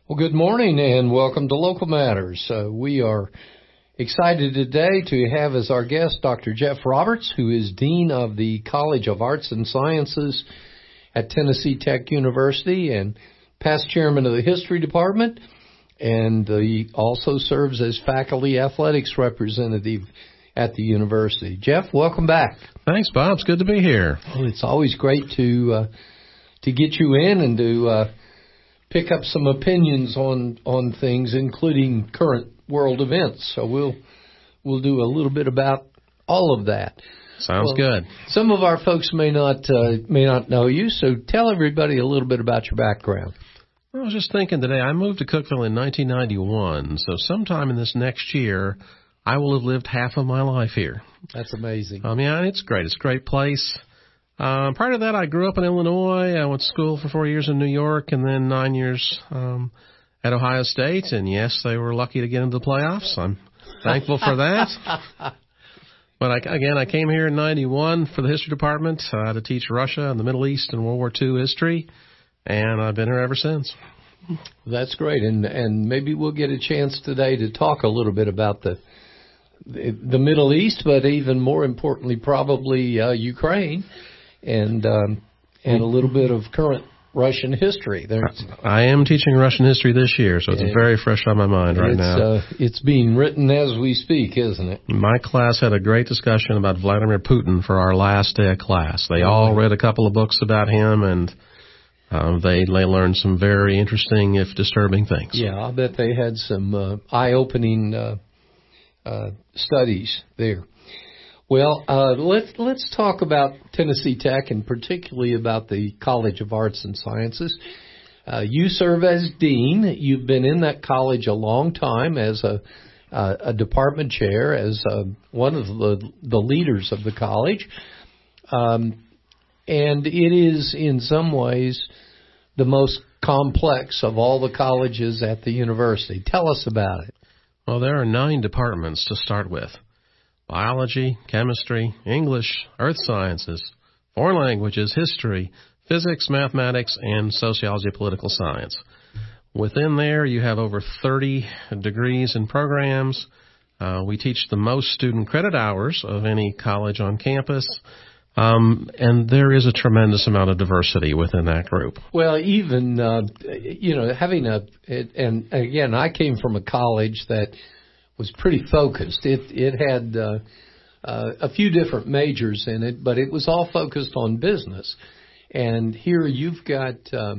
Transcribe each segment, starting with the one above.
Well, good morning and welcome to Local Matters. We are excited today to have as our guest Dr. Jeff Roberts, who is Dean of the College of Arts and Sciences at Tennessee Tech University and past chairman of the History Department, and he also serves as faculty athletics representative at the university. Jeff, welcome back. Thanks, Bob. It's good to be here. Well, it's always great to get you in and to pick up some opinions on things, including current world events. So we'll do a little bit about all of that. Sounds good. Some of our folks may not know you, so tell everybody a little bit about your background. I was just thinking today, I moved to Cookeville in 1991, so sometime in this next year, I will have lived half of my life here. That's amazing. Yeah, it's great. It's a great place. Prior to that, I grew up in Illinois. I went to school for 4 years in New York and then 9 years at Ohio State. And, yes, they were lucky to get into the playoffs. I'm thankful for that. But, I came here in 91 for the History Department to teach Russia and the Middle East and World War II history. And I've been here ever since. That's great. And maybe we'll get a chance today to talk a little bit about the Middle East, but even more importantly, probably Ukraine. And a little bit of current Russian history. I am teaching Russian history this year, so it's very fresh on my mind right now. It's being written as we speak, isn't it? My class had a great discussion about Vladimir Putin for our last day of class. They all read a couple of books about him, and they learned some very interesting, if disturbing things. Yeah, I bet they had some eye-opening studies there. Well, let's talk about Tennessee Tech and particularly about the College of Arts and Sciences. You serve as dean. You've been in that college a long time as a department chair, as one of the leaders of the college. And it is in some ways the most complex of all the colleges at the university. Tell us about it. Well, there are 9 departments to start with. Biology, chemistry, English, earth sciences, foreign languages, history, physics, mathematics, and sociology and political science. Within there, you have over 30 degrees and programs. We teach the most student credit hours of any college on campus. And there is a tremendous amount of diversity within that group. Well, even, having and again, I came from a college that was pretty focused. It had a few different majors in it, but it was all focused on business. And here you've got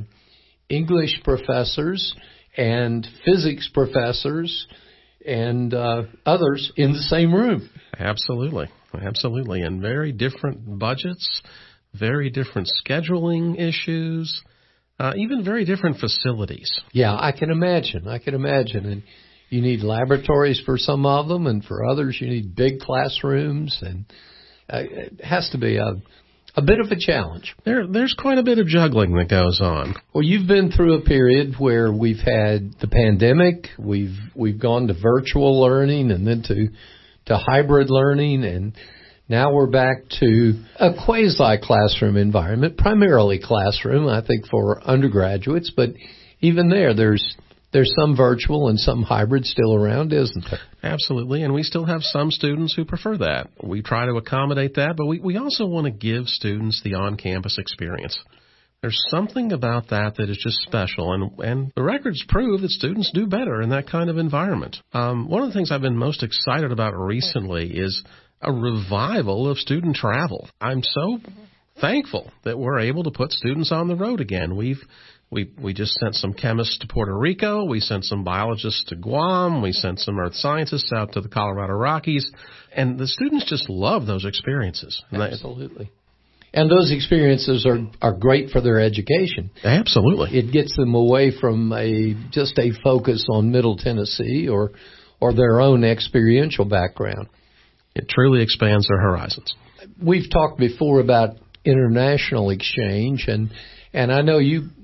English professors and physics professors and others in the same room. Absolutely. And very different budgets, very different scheduling issues, even very different facilities. Yeah, I can imagine. And you need laboratories for some of them, and for others you need big classrooms, and it has to be a bit of a challenge. There's quite a bit of juggling that goes on. Well, you've been through a period where we've had the pandemic, we've gone to virtual learning, and then to hybrid learning, and now we're back to a quasi-classroom environment, primarily classroom, I think, for undergraduates, but even there's some virtual and some hybrid still around, isn't there? Absolutely, and we still have some students who prefer that. We try to accommodate that, but we also want to give students the on-campus experience. There's something about that is just special, and the records prove that students do better in that kind of environment. One of the things I've been most excited about recently is a revival of student travel. I'm so thankful that we're able to put students on the road again. We just sent some chemists to Puerto Rico. We sent some biologists to Guam. We sent some earth scientists out to the Colorado Rockies. And the students just love those experiences. Absolutely. And those experiences are great for their education. Absolutely. It gets them away from just a focus on Middle Tennessee or their own experiential background. It truly expands their horizons. We've talked before about international exchange, and I know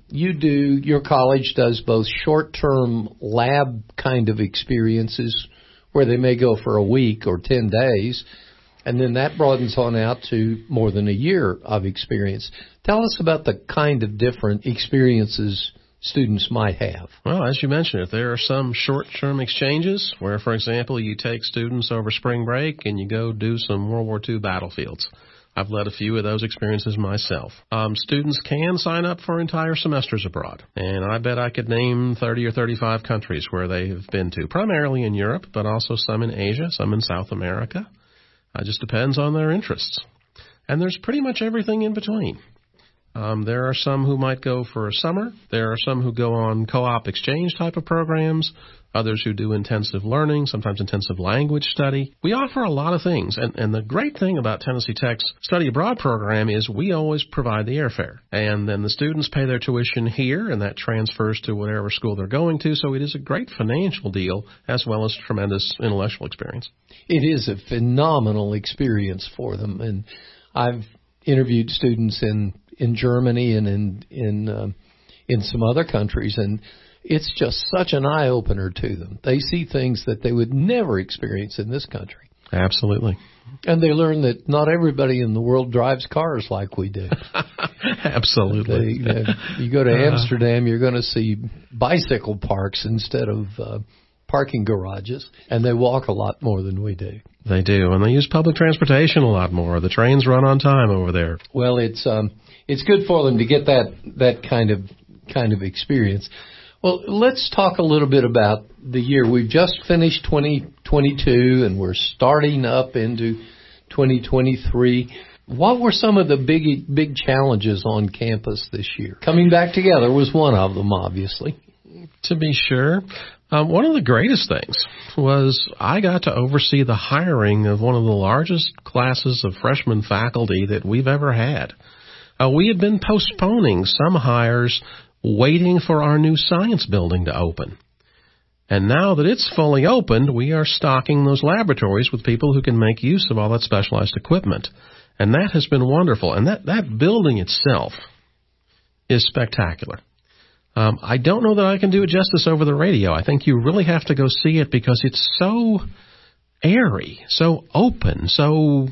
your college does both short-term lab kind of experiences where they may go for a week or 10 days, and then that broadens on out to more than a year of experience. Tell us about the kind of different experiences students might have? Well, as you mentioned, if there are some short-term exchanges where, for example, you take students over spring break and you go do some World War II battlefields. I've led a few of those experiences myself. Students can sign up for entire semesters abroad, and I bet I could name 30 or 35 countries where they have been to, primarily in Europe, but also some in Asia, some in South America. It just depends on their interests. And there's pretty much everything in between. There are some who might go for a summer. There are some who go on co-op exchange type of programs, others who do intensive learning, sometimes intensive language study. We offer a lot of things, and the great thing about Tennessee Tech's study abroad program is we always provide the airfare, and then the students pay their tuition here, and that transfers to whatever school they're going to, so it is a great financial deal as well as tremendous intellectual experience. It is a phenomenal experience for them, and I've interviewed students in Germany and in some other countries, and it's just such an eye-opener to them. They see things that they would never experience in this country. Absolutely. And they learn that not everybody in the world drives cars like we do. Absolutely. You go to Amsterdam, you're going to see bicycle parks instead of parking garages, and they walk a lot more than we do. They do, and they use public transportation a lot more. The trains run on time over there. Well, it's good for them to get that kind of experience. Well, let's talk a little bit about the year. We've just finished 2022, and we're starting up into 2023. What were some of the big challenges on campus this year? Coming back together was one of them, obviously. To be sure. One of the greatest things was I got to oversee the hiring of one of the largest classes of freshman faculty that we've ever had. We had been postponing some hires waiting for our new science building to open. And now that it's fully opened, we are stocking those laboratories with people who can make use of all that specialized equipment. And that has been wonderful. And that building itself is spectacular. I don't know that I can do it justice over the radio. I think you really have to go see it because it's so airy, so open, so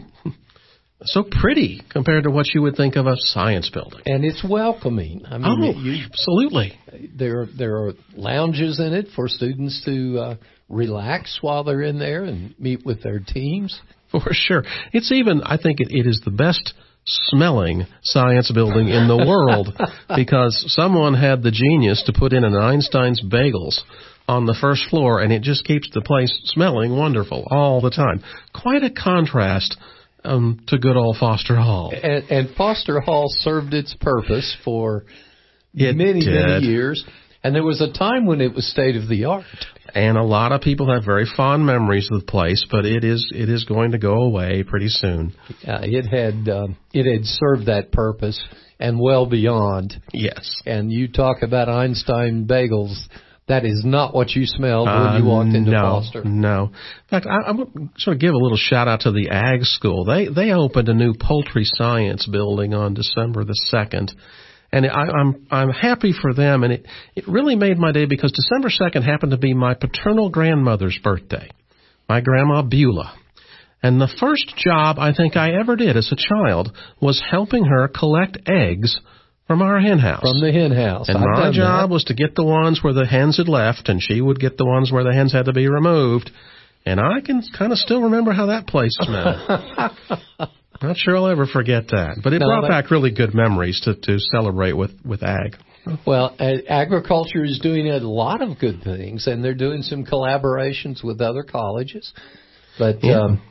pretty compared to what you would think of a science building. And it's welcoming. I mean, absolutely. There are lounges in it for students to relax while they're in there and meet with their teams. For sure. It's even, I think it is the best smelling science building in the world because someone had the genius to put in an Einstein's Bagels on the first floor, and it just keeps the place smelling wonderful all the time. Quite a contrast to good old Foster Hall. And Foster Hall served its purpose for many years, and there was a time when it was state-of-the-art. And a lot of people have very fond memories of the place, but it is going to go away pretty soon. It had served that purpose and well beyond. Yes. And you talk about Einstein Bagels. That is not what you smelled when you walked into Foster. No. In fact, I want to sort of give a little shout-out to the Ag School. They opened a new poultry science building on December the 2nd. And I'm happy for them, and it really made my day because December 2nd happened to be my paternal grandmother's birthday, my Grandma Beulah. And the first job I think I ever did as a child was helping her collect eggs from our hen house. From the hen house. And my job was to get the ones where the hens had left, and she would get the ones where the hens had to be removed. And I can kind of still remember how that place smelled. Not sure I'll ever forget that. But it brought back really good memories to celebrate with ag. Well, agriculture is doing a lot of good things, and they're doing some collaborations with other colleges. But,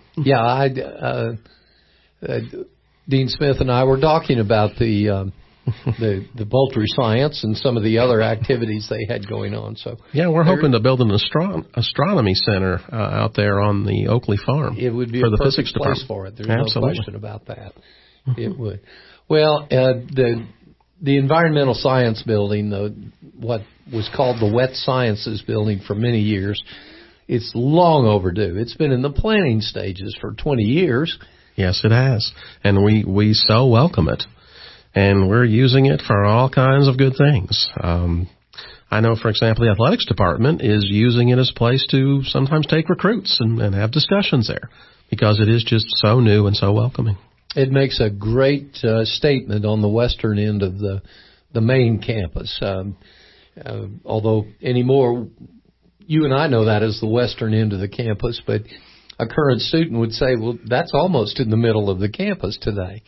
Dean Smith and I were talking about the poultry science and some of the other activities they had going on. So we're hoping to build an astronomy center out there on the Oakley farm. It would be for a the perfect physics place department. for it. There's Absolutely. no question about that. It would. Well, the environmental science building, what was called the Wet Sciences building for many years, it's long overdue. It's been in the planning stages for 20 years. Yes, it has. And we so welcome it. And we're using it for all kinds of good things. I know, for example, the athletics department is using it as a place to sometimes take recruits and have discussions there because it is just so new and so welcoming. It makes a great statement on the western end of the main campus. although anymore you and I know that as the western end of the campus, but a current student would say, well, that's almost in the middle of the campus today.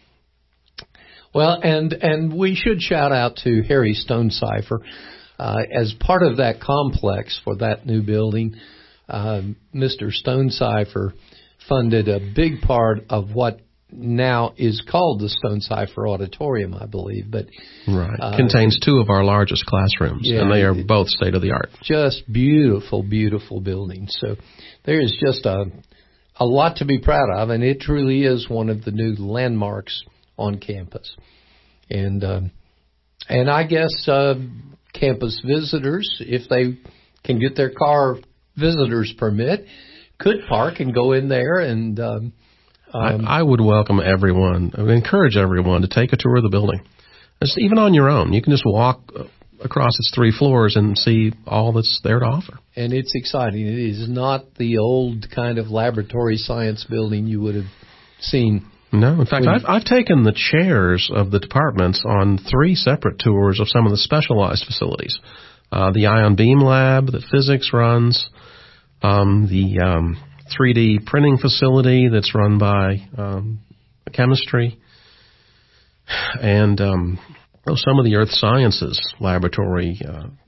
Well, and we should shout out to Harry Stonecipher. As part of that complex for that new building, Mr. Stonecipher funded a big part of what now is called the Stonecipher Auditorium, I believe. But right, contains two of our largest classrooms, and they are both state-of-the-art. Just beautiful, beautiful buildings. So there is just a lot to be proud of, and it truly is one of the new landmarks on campus. And I guess campus visitors, if they can get their car visitor's permit, could park and go in there and I would welcome everyone, I would encourage everyone to take a tour of the building. Just even on your own. You can just walk across its 3 floors and see all that's there to offer. And it's exciting. It is not the old kind of laboratory science building you would have seen. No, in fact, I've taken the chairs of the departments on 3 separate tours of some of the specialized facilities. The ion beam lab that physics runs, the 3D printing facility that's run by chemistry, and some of the earth sciences laboratory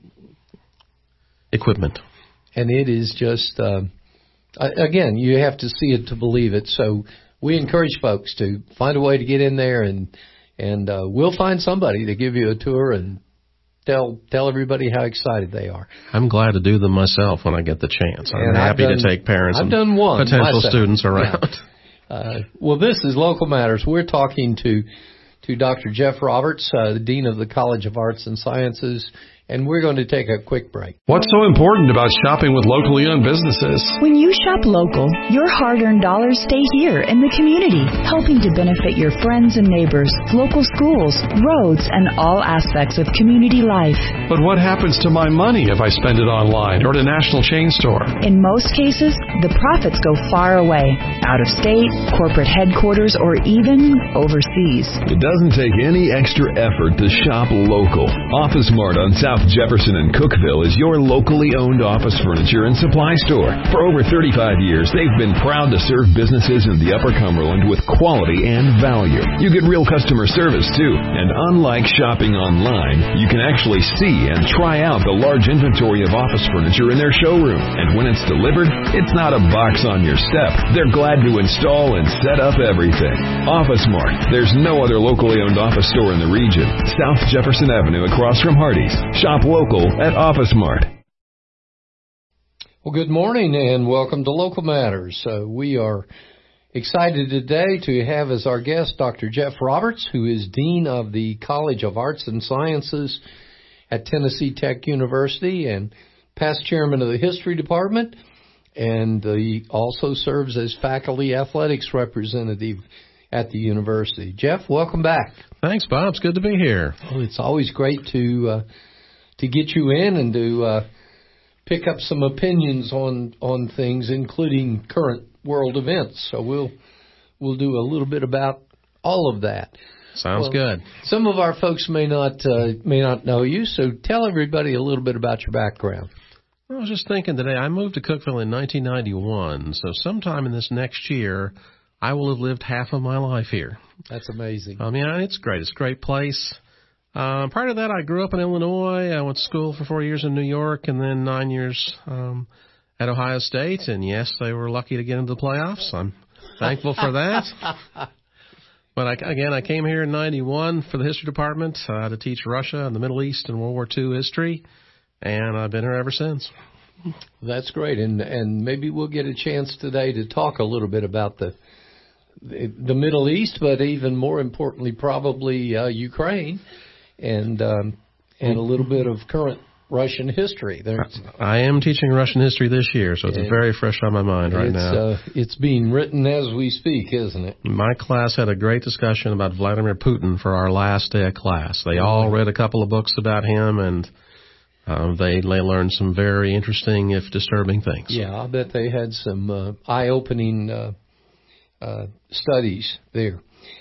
equipment. And it is just, again, you have to see it to believe it. So we encourage folks to find a way to get in there, and we'll find somebody to give you a tour and tell everybody how excited they are. I'm glad to do them myself when I get the chance. I'm happy to take parents and potential students around. Yeah. Well, this is Local Matters. We're talking to Dr. Jeff Roberts, the Dean of the College of Arts and Sciences, and we're going to take a quick break. What's so important about shopping with locally owned businesses? When you shop local, your hard-earned dollars stay here in the community, helping to benefit your friends and neighbors, local schools, roads, and all aspects of community life. But what happens to my money if I spend it online or at a national chain store? In most cases, the profits go far away, out of state, corporate headquarters, or even overseas. It doesn't take any extra effort to shop local. Office Mart on South Jefferson and Cookeville is your locally owned office furniture and supply store. For over 35 years, they've been proud to serve businesses in the Upper Cumberland with quality and value. You get real customer service, too. And unlike shopping online, you can actually see and try out the large inventory of office furniture in their showroom. And when it's delivered, it's not a box on your step. They're glad to install and set up everything. Office Mart. There's no other locally owned office store in the region. South Jefferson Avenue across from Hardee's. Shop local at Office Mart. Well, good morning and welcome to Local Matters. We are excited today to have as our guest Dr. Jeff Roberts, who is Dean of the College of Arts and Sciences at Tennessee Tech University and past chairman of the History Department, and he also serves as faculty athletics representative at the university. Jeff, welcome back. Thanks, Bob. It's good to be here. Well, it's always great to get you in and to pick up some opinions on things, including current world events. So we'll do a little bit about all of that. Sounds good. Some of our folks may not know you, so tell everybody a little bit about your background. I was just thinking today, I moved to Cookeville in 1991, so sometime in this next year, I will have lived half of my life here. That's amazing. It's great. It's a great place. Prior to that, I grew up in Illinois. I went to school for 4 years in New York and then 9 years at Ohio State. And, yes, they were lucky to get into the playoffs. I'm thankful for that. But, I came here in 91 for the history department to teach Russia and the Middle East and World War II history. And I've been here ever since. That's great. And maybe we'll get a chance today to talk a little bit about the Middle East, but even more importantly, probably Ukraine. And a little bit of current Russian history. I am teaching Russian history this year, so it's very fresh on my mind right now. It's being written as we speak, isn't it? My class had a great discussion about Vladimir Putin for our last day of class. They all read a couple of books about him, and they learned some very interesting, if disturbing, things. Yeah, I bet they had some eye-opening studies there.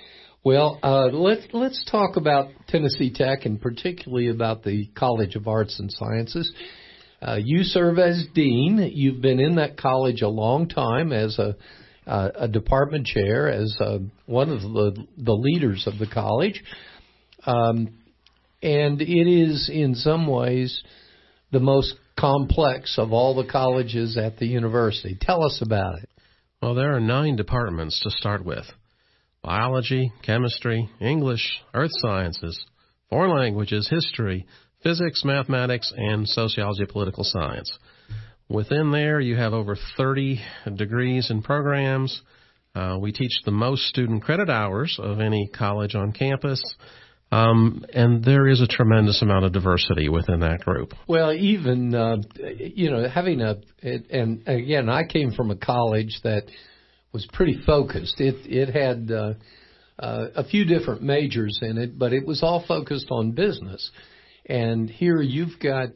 Well, let's talk about Tennessee Tech and particularly about the College of Arts and Sciences. You serve as dean. You've been in that college a long time as a department chair, as one of the leaders of the college. And it is in some ways the most complex of all the colleges at the university. Tell us about it. Well, there are 9 departments to start with: biology, chemistry, English, earth sciences, foreign languages, history, physics, mathematics, and sociology, political science. Within there, you have over 30 degrees and programs. We teach the most student credit hours of any college on campus. And there is a tremendous amount of diversity within that group. Well, even, having and again, I came from a college that was pretty focused. It had a few different majors in it, but it was all focused on business. And here you've got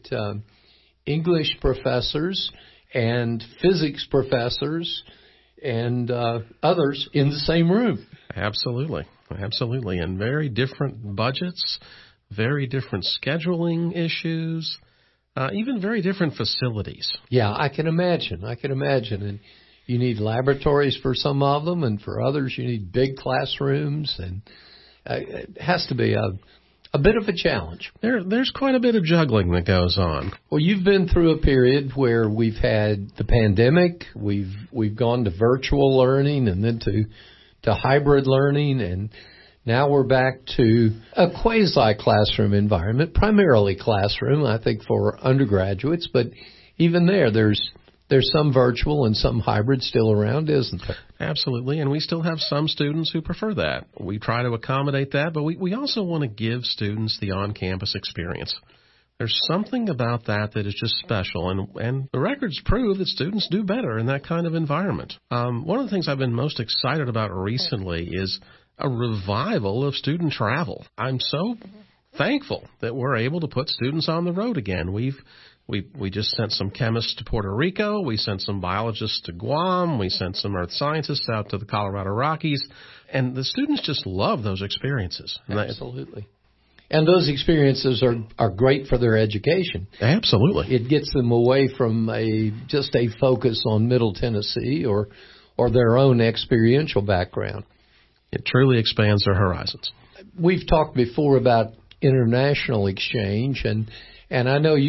English professors and physics professors and others in the same room. Absolutely. And very different budgets, very different scheduling issues, even very different facilities. Yeah, I can imagine. And you need laboratories for some of them, and for others you need big classrooms, and it has to be a bit of a challenge. There's quite a bit of juggling that goes on. Well, you've been through a period where we've had the pandemic, we've gone to virtual learning and then to hybrid learning, and now we're back to a quasi-classroom environment, primarily classroom, I think, for undergraduates, but even there's some virtual and some hybrid still around, isn't there? Absolutely, and we still have some students who prefer that. We try to accommodate that, but we also want to give students the on-campus experience. There's something about that is just special, and the records prove that students do better in that kind of environment. One of the things I've been most excited about recently is a revival of student travel. I'm so thankful that we're able to put students on the road again. We just sent some chemists to Puerto Rico. We sent some biologists to Guam. We sent some earth scientists out to the Colorado Rockies, and the students just love those experiences. Absolutely. And those experiences are great for their education. Absolutely. It gets them away from just a focus on Middle Tennessee or their own experiential background. It truly expands their horizons. We've talked before about international exchange, and I know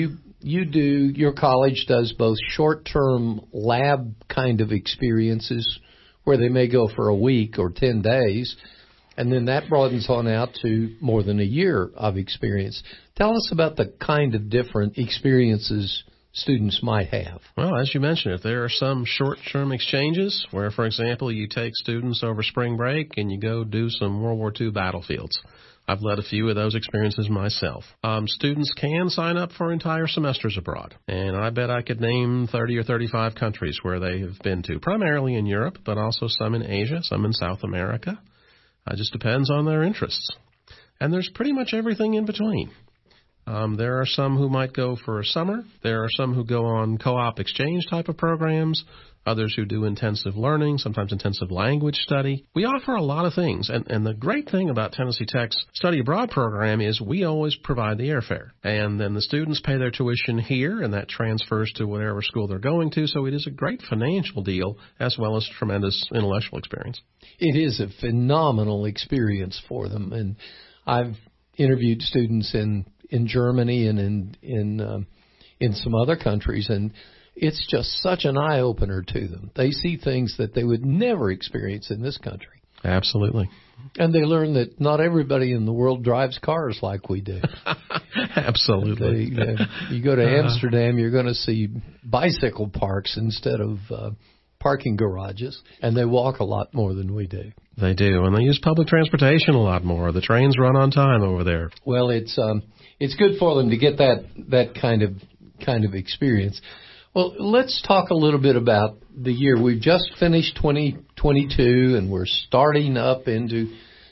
your college does both short-term lab kind of experiences where they may go for a week or 10 days, and then that broadens on out to more than a year of experience. Tell us about the kind of different experiences students might have. Well, as you mentioned, if there are some short-term exchanges where, for example, you take students over spring break and you go do some World War II battlefields. I've led a few of those experiences myself. Students can sign up for entire semesters abroad, and I bet I could name 30 or 35 countries where they have been to, primarily in Europe, but also some in Asia, some in South America. It just depends on their interests. And there's pretty much everything in between. There are some who might go for a summer. There are some who go on co-op exchange type of programs. Others who do intensive learning, sometimes intensive language study. We offer a lot of things. And the great thing about Tennessee Tech's study abroad program is we always provide the airfare. And then the students pay their tuition here, and that transfers to whatever school they're going to. So it is a great financial deal as well as tremendous intellectual experience. It is a phenomenal experience for them. And I've interviewed students in Germany and in some other countries, and it's just such an eye-opener to them. They see things that they would never experience in this country. Absolutely. And they learn that not everybody in the world drives cars like we do. Absolutely. You go to Amsterdam, you're going to see bicycle parks instead of parking garages, and they walk a lot more than we do. They do, and they use public transportation a lot more. The trains run on time over there. Well, it's good for them to get that kind of experience. Well, let's talk a little bit about the year. We've just finished 2022, and we're starting up into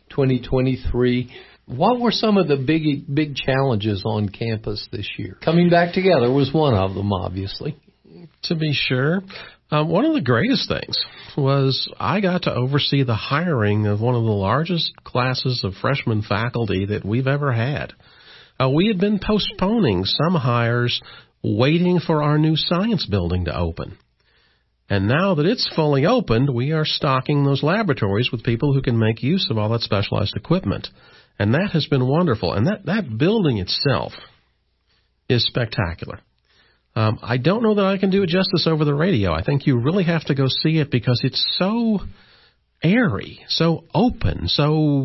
2023. What were some of the big challenges on campus this year? Coming back together was one of them, obviously. To be sure. One of the greatest things was I got to oversee the hiring of one of the largest classes of freshman faculty that we've ever had. We had been postponing some hires, waiting for our new science building to open. And now that it's fully opened, we are stocking those laboratories with people who can make use of all that specialized equipment. And that has been wonderful. And that building itself is spectacular. I don't know that I can do it justice over the radio. I think you really have to go see it because it's so airy, so open, so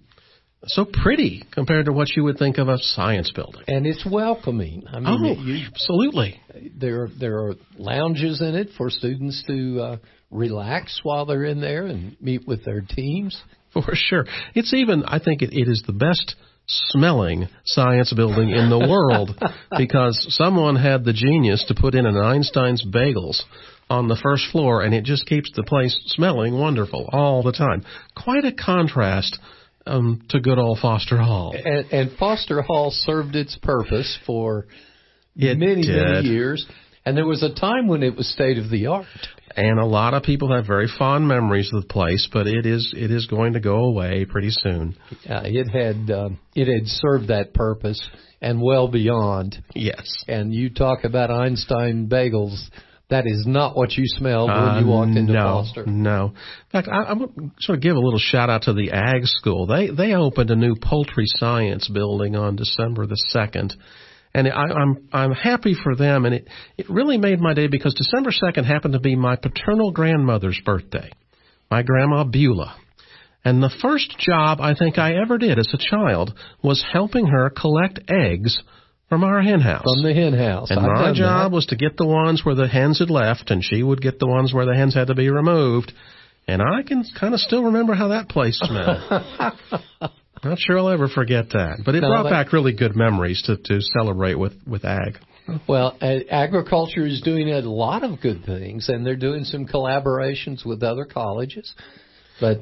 pretty compared to what you would think of a science building. And it's welcoming. I mean, absolutely. There are lounges in it for students to relax while they're in there and meet with their teams. For sure. It's even, I think it is the best smelling science building in the world because someone had the genius to put in an Einstein's Bagels on the first floor, and it just keeps the place smelling wonderful all the time. Quite a contrast to good old Foster Hall. And Foster Hall served its purpose for many years, and there was a time when it was state-of-the-art. And a lot of people have very fond memories of the place, but it is going to go away pretty soon. It had served that purpose and well beyond. Yes. And you talk about Einstein Bagels. That is not what you smelled when you walked into Foster. No. In fact, I want to sort of give a little shout-out to the Ag School. They opened a new poultry science building on December the 2nd. And I'm happy for them, and it really made my day because December 2nd happened to be my paternal grandmother's birthday, my Grandma Beulah. And the first job I think I ever did as a child was helping her collect eggs from our hen house. From the hen house. And my job was to get the ones where the hens had left, and she would get the ones where the hens had to be removed. And I can kind of still remember how that place smelled. Not sure I'll ever forget that. But it brought back really good memories to celebrate with ag. Well, agriculture is doing a lot of good things, and they're doing some collaborations with other colleges. But,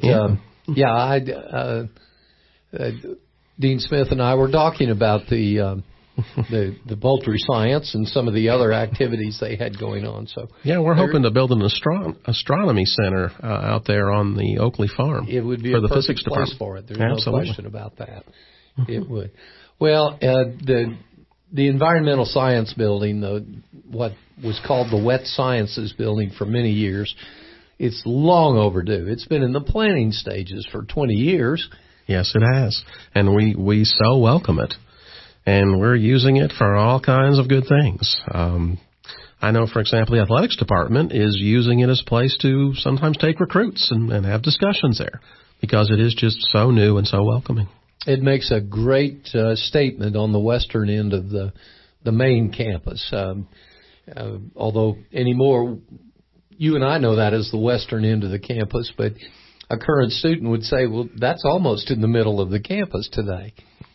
Dean Smith and I were talking about the poultry science and some of the other activities they had going on. So we're hoping to build an astronomy center out there on the Oakley farm. It would be for a the perfect physics place department. for it. There's Absolutely. no question about that. It would. Well, the environmental science building, what was called the Wet Sciences building for many years, it's long overdue. It's been in the planning stages for 20 years. Yes, it has. And we so welcome it. And we're using it for all kinds of good things. I know, for example, the athletics department is using it as a place to sometimes take recruits and have discussions there because it is just so new and so welcoming. It makes a great statement on the western end of the main campus. Although anymore, you and I know that as the western end of the campus, but a current student would say, well, that's almost in the middle of the campus today.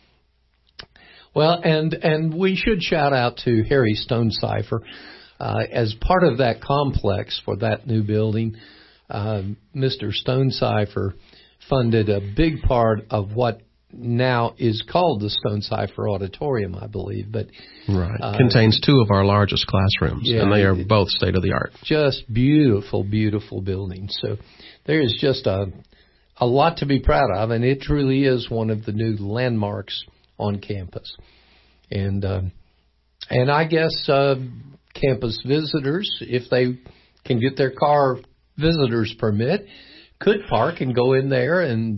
Well, and we should shout out to Harry Stonecipher. As part of that complex for that new building, Mr. Stonecipher funded a big part of what now is called the Stonecipher Auditorium, I believe. But right. Contains two of our largest classrooms, and they are both state-of-the-art. Just beautiful, beautiful buildings. So there is just a lot to be proud of, and it truly is one of the new landmarks on campus. And I guess campus visitors, if they can get their car visitor's permit, could park and go in there. And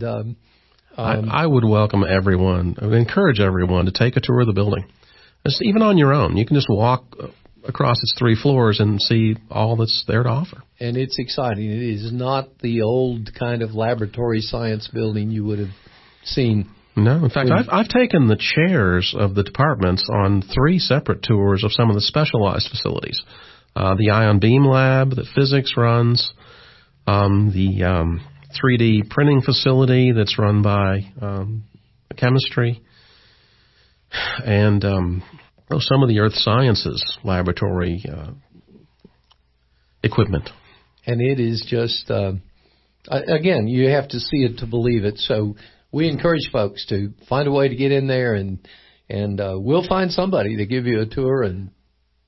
I would welcome everyone, I would encourage everyone to take a tour of the building. Even on your own. You can just walk across its 3 floors and see all that's there to offer. And it's exciting. It is not the old kind of laboratory science building you would have seen. No, in fact, I've taken the chairs of the departments on 3 separate tours of some of the specialized facilities. The ion beam lab that physics runs, the 3D printing facility that's run by chemistry, and some of the earth sciences laboratory equipment. And it is just, again, you have to see it to believe it. So we encourage folks to find a way to get in there, and we'll find somebody to give you a tour and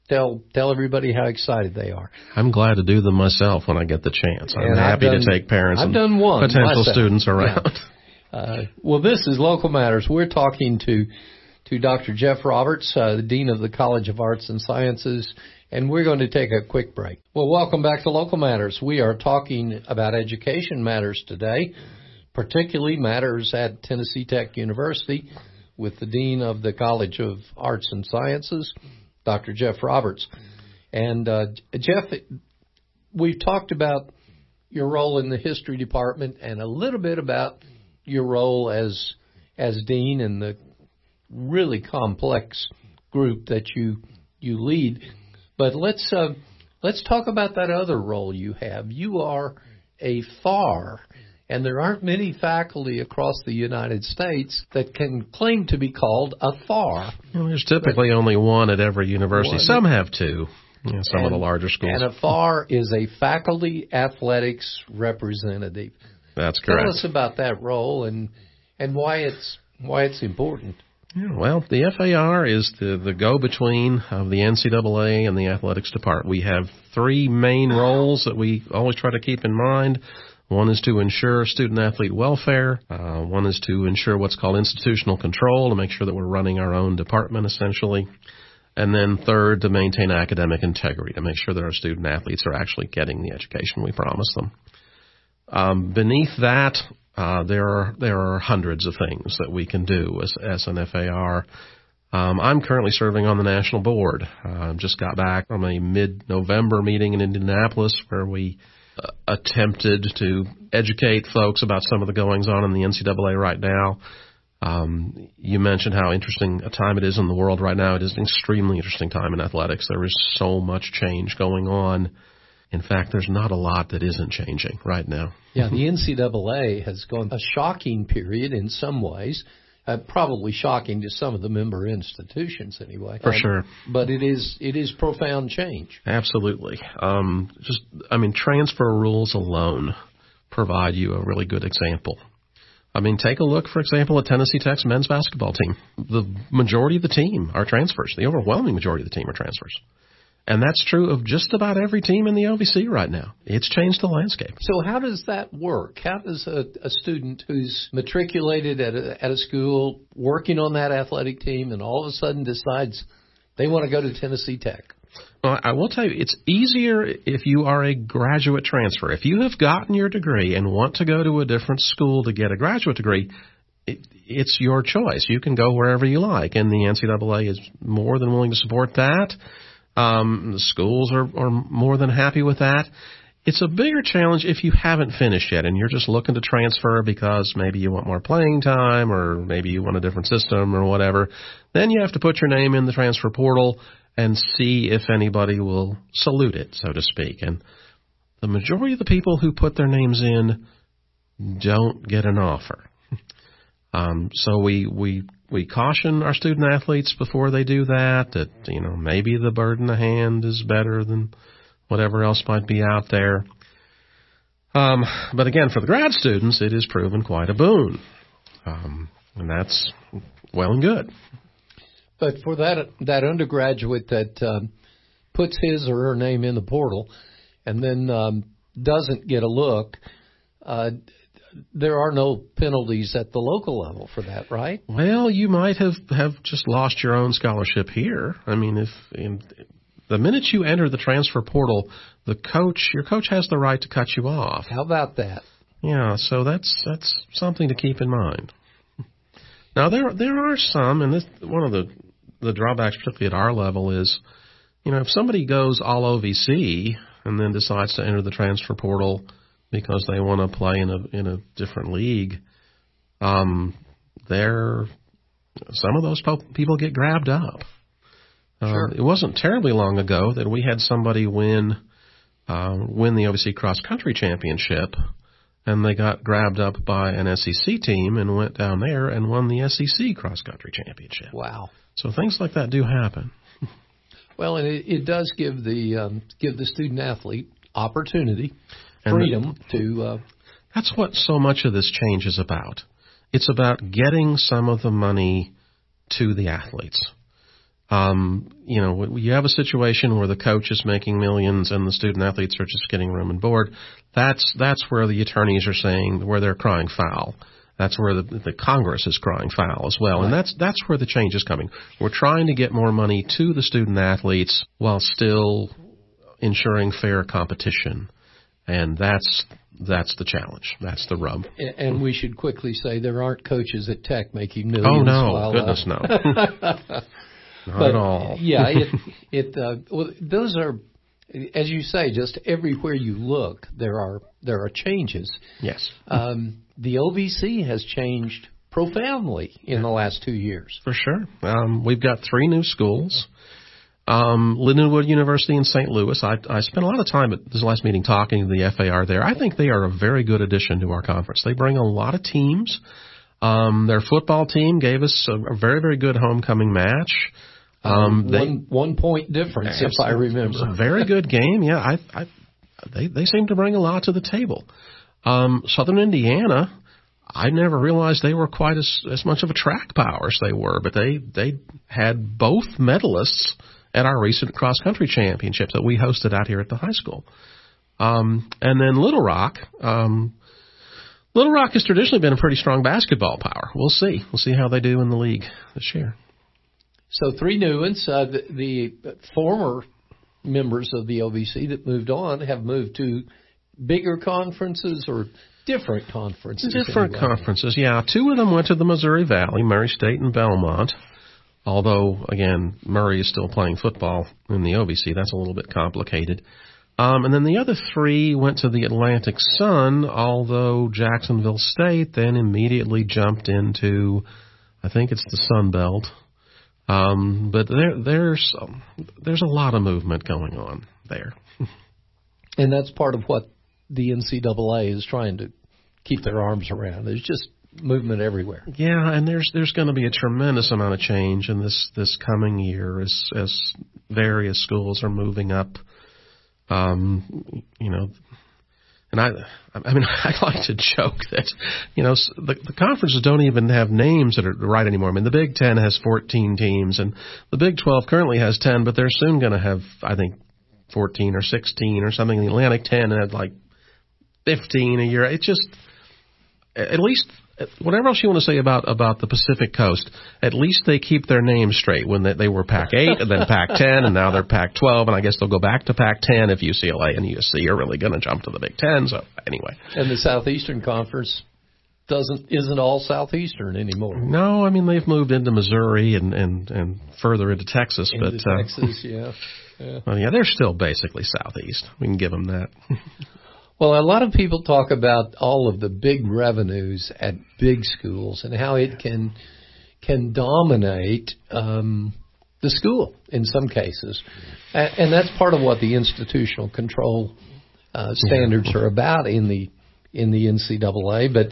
tell everybody how excited they are. I'm glad to do them myself when I get the chance. I'm happy to take parents and potential students around. Yeah. Well, this is Local Matters. We're talking to Dr. Jeff Roberts, the Dean of the College of Arts and Sciences, and we're going to take a quick break. Well, welcome back to Local Matters. We are talking about education matters today, particularly matters at Tennessee Tech University with the Dean of the College of Arts and Sciences, Dr. Jeff Roberts. And Jeff, we've talked about your role in the history department and a little bit about your role as dean and the really complex group that you lead. But let's talk about that other role you have. You are a FAR, and there aren't many faculty across the United States that can claim to be called a FAR. Well, there's typically only one at every university. Some have two. Some of the larger schools. And a FAR is a faculty athletics representative. That's correct. Tell us about that role and why it's important. Yeah, well, the FAR is the go-between of the NCAA and the athletics department. We have three main roles that we always try to keep in mind. One is to ensure student-athlete welfare. One is to ensure what's called institutional control, to make sure that we're running our own department, essentially. And then third, to maintain academic integrity, to make sure that our student-athletes are actually getting the education we promise them. Beneath that, there are hundreds of things that we can do as an FAR. I'm currently serving on the national board. Just got back from a mid-November meeting in Indianapolis where we attempted to educate folks about some of the goings-on in the NCAA right now. You mentioned how interesting a time it is in the world right now. It is an extremely interesting time in athletics. There is so much change going on. In fact, there's not a lot that isn't changing right now. Yeah, the NCAA has gone a shocking period in some ways, probably shocking to some of the member institutions anyway. For sure. But it is profound change. Absolutely. Transfer rules alone provide you a really good example. Take a look, for example, at Tennessee Tech's men's basketball team. The majority of the team are transfers. The overwhelming majority of the team are transfers. And that's true of just about every team in the OVC right now. It's changed the landscape. So how does that work? How does a student who's matriculated at a school working on that athletic team and all of a sudden decides they want to go to Tennessee Tech? Well, I will tell you, it's easier if you are a graduate transfer. If you have gotten your degree and want to go to a different school to get a graduate degree, it's your choice. You can go wherever you like, and the NCAA is more than willing to support that. The schools are more than happy with that. It's a bigger challenge if you haven't finished yet and you're just looking to transfer because maybe you want more playing time or maybe you want a different system or whatever. Then you have to put your name in the transfer portal and see if anybody will salute it, so to speak. And the majority of the people who put their names in don't get an offer. So we caution our student athletes before they do that maybe the bird in the hand is better than whatever else might be out there. But again, for the grad students, it has proven quite a boon. And that's well and good. But for that undergraduate that puts his or her name in the portal and then doesn't get a look, there are no penalties at the local level for that, right? Well, you might have just lost your own scholarship here. The minute you enter the transfer portal, your coach has the right to cut you off. How about that? Yeah, so that's something to keep in mind. Now there are some, and this one of the drawbacks, particularly at our level, is if somebody goes all OVC and then decides to enter the transfer portal because they want to play in a different league, some of those people get grabbed up. Sure. It wasn't terribly long ago that we had somebody win the OVC cross country championship, and they got grabbed up by an SEC team and went down there and won the SEC cross country championship. Wow! So things like that do happen. Well, and it does give the student athlete opportunity. Freedom to. That's what so much of this change is about. It's about getting some of the money to the athletes. You have a situation where the coach is making millions and the student athletes are just getting room and board. That's where the attorneys are saying where they're crying foul. That's where the Congress is crying foul as well. Right. And that's where the change is coming. We're trying to get more money to the student athletes while still ensuring fair competition. And that's the challenge. That's the rub. And we should quickly say there aren't coaches at Tech making millions. Oh, no. Goodness, no. Not at all. Yeah, those are, as you say, just everywhere you look, there are changes. Yes. The OVC has changed profoundly in the last 2 years. For sure. We've got 3 new schools. Lindenwood University in St. Louis. I spent a lot of time at this last meeting talking to the FAR there. I think they are a very good addition to our conference. They bring a lot of teams. Their football team gave us a very, very good homecoming match. 1 point difference, if I remember. It was a very good game. Yeah, they seem to bring a lot to the table. Southern Indiana, I never realized they were quite as much of a track power as they were, but they had both medalists at our recent cross-country championships that we hosted out here at the high school. And then Little Rock. Little Rock has traditionally been a pretty strong basketball power. We'll see. We'll see how they do in the league this year. So 3 new ones. The former members of the OVC that moved on have moved to bigger conferences or different conferences? Different conferences, yeah. 2 of them went to the Missouri Valley, Murray State and Belmont. Although, again, Murray is still playing football in the OVC. That's a little bit complicated. And then the other 3 went to the Atlantic Sun, although Jacksonville State then immediately jumped into, I think it's the Sun Belt. But there's a lot of movement going on there. And that's part of what the NCAA is trying to keep their arms around. There's just movement everywhere. Yeah, and there's going to be a tremendous amount of change in this coming year as various schools are moving up. And I like to joke that, the conferences don't even have names that are right anymore. I mean, the Big Ten has 14 teams, and the Big 12 currently has 10, but they're soon going to have, I think, 14 or 16 or something. The Atlantic 10 had like 15 a year. It's just, at least, whatever else you want to say about the Pacific Coast, at least they keep their names straight. When they were Pac-8 and then Pac-10, and now they're Pac-12, and I guess they'll go back to Pac-10 if UCLA and USC are really going to jump to the Big Ten. So anyway, and the Southeastern Conference isn't all Southeastern anymore. No, I mean they've moved into Missouri and further into Texas, Texas, yeah. Well, yeah, they're still basically Southeast. We can give them that. Well, a lot of people talk about all of the big revenues at big schools and how it can dominate the school in some cases, and that's part of what the institutional control standards are about in the NCAA. But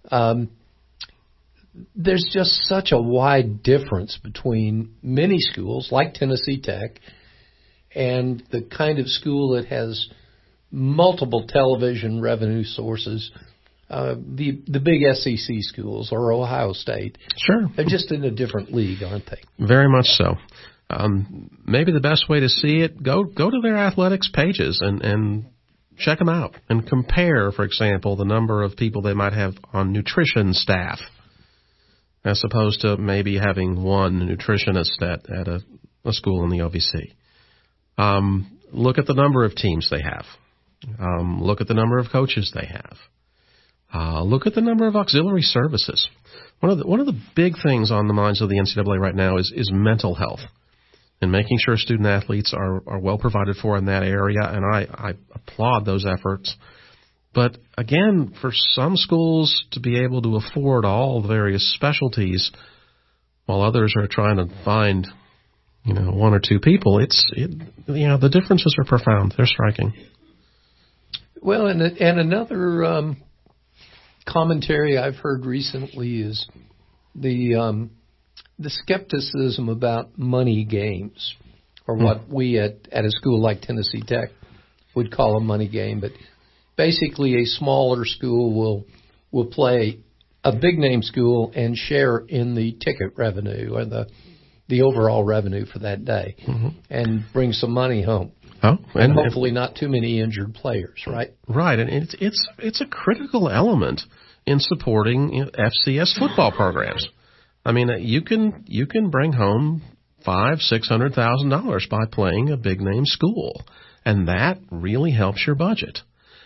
there's just such a wide difference between many schools like Tennessee Tech and the kind of school that has multiple television revenue sources, the big SEC schools or Ohio State. Sure. They're just in a different league, aren't they? Very much so. Maybe the best way to see it, go to their athletics pages and check them out and compare, for example, the number of people they might have on nutrition staff as opposed to maybe having one nutritionist at a school in the OVC. Look at the number of teams they have. Look at the number of coaches they have. Look at the number of auxiliary services. One of the big things on the minds of the NCAA right now is mental health and making sure student athletes are well provided for in that area, and I applaud those efforts. But again, for some schools to be able to afford all the various specialties while others are trying to find 1 or 2 people, the differences are profound. They're striking. Well, and another commentary I've heard recently is the skepticism about money games, or what we at a school like Tennessee Tech would call a money game. But basically, a smaller school will play a big name school and share in the ticket revenue or the the overall revenue for that day and bring some money home. Oh, and hopefully not too many injured players, right? Right, and it's a critical element in supporting FCS football programs. I mean, you can bring home $500,000-$600,000 by playing a big name school, and that really helps your budget.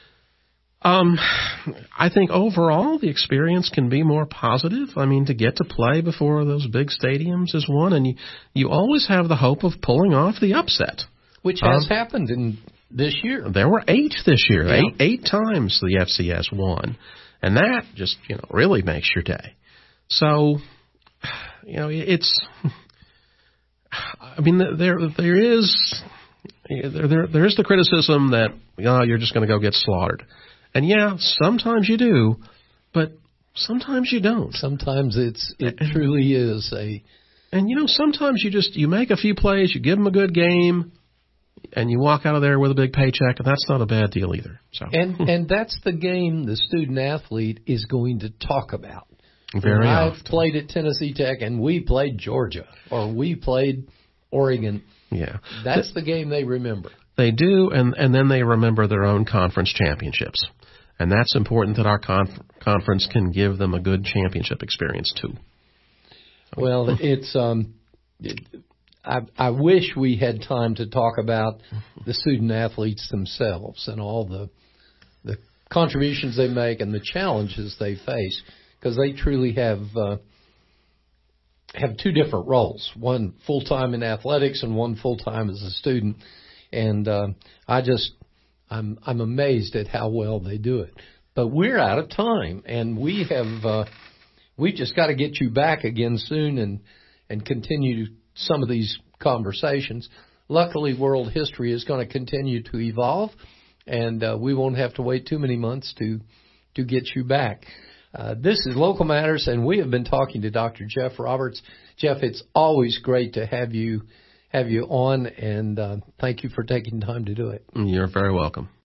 I think overall the experience can be more positive. I mean, to get to play before those big stadiums is one, and you always have the hope of pulling off the upset. Which has happened in this year. There were 8 this year. Yeah. Eight times the FCS won. And that just, really makes your day. So, it's, I mean, there is the criticism that, you're just going to go get slaughtered. And yeah, sometimes you do, but sometimes you don't. Sometimes it truly is And sometimes you make a few plays, you give them a good game, and you walk out of there with a big paycheck, and that's not a bad deal either. So, and that's the game the student athlete is going to talk about. Very often. I've played at Tennessee Tech, and we played Georgia, or we played Oregon. Yeah, that's the game they remember. They do, and then they remember their own conference championships, and that's important that our conference can give them a good championship experience too. Well, it's I wish we had time to talk about the student athletes themselves and all the contributions they make and the challenges they face, because they truly have 2 different roles, one full-time in athletics and one full-time as a student. And I'm amazed at how well they do it. But we're out of time, and we've just got to get you back again soon and continue some of these conversations. Luckily, world history is going to continue to evolve, and we won't have to wait too many months to get you back. This is Local Matters, and we have been talking to Dr. Jeff Roberts. Jeff, it's always great to have you on, and thank you for taking time to do it. You're very welcome.